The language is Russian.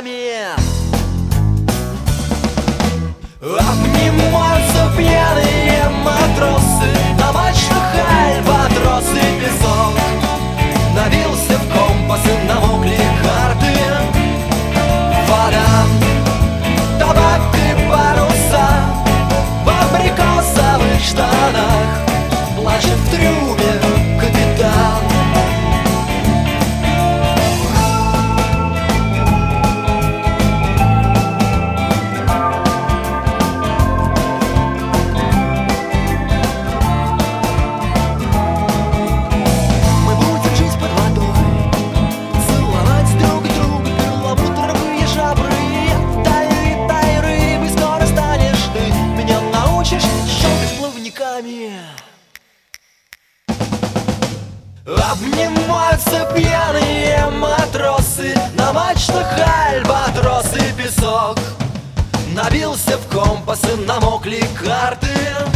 плавниками. Обнимаются пьяные матросы, на мачтах альбатрос и песок. Набился в компасы, намокли карты. Вода, табак и паруса в абрикосовых штанах. Плачет в трюме капитан. Мы будем жить под водой, целовать друг друга, перламутровые жабры. Тай, тай, рыбой скоро станешь ты, меня научишь щелкать плавниками. Обнимаются пьяные матросы, на мачтах альбатрос и песок. Набился в компасы, намокли карты.